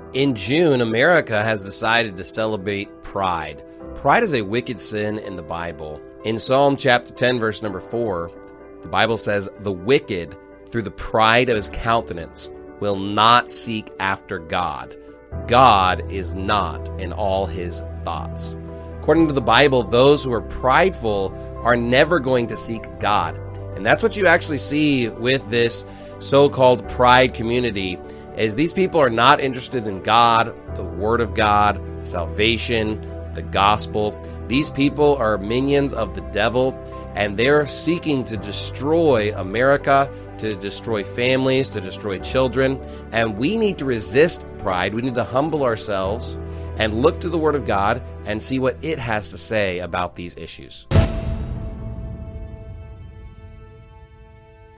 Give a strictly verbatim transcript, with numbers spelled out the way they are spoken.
In June, America has decided to celebrate Pride. Pride is a wicked sin in the Bible. In Psalm chapter ten, verse number four, the Bible says, "The wicked, through the pride of his countenance, will not seek after God. God is not in all his thoughts." According to the Bible, those who are prideful are never going to seek God. And that's what you actually see with this so-called pride community, is these people are not interested in God, the Word of God, salvation, the gospel. These people are minions of the devil, and they're seeking to destroy America, to destroy families, to destroy children. And we need to resist pride. We need to humble ourselves and look to the Word of God and see what it has to say about these issues.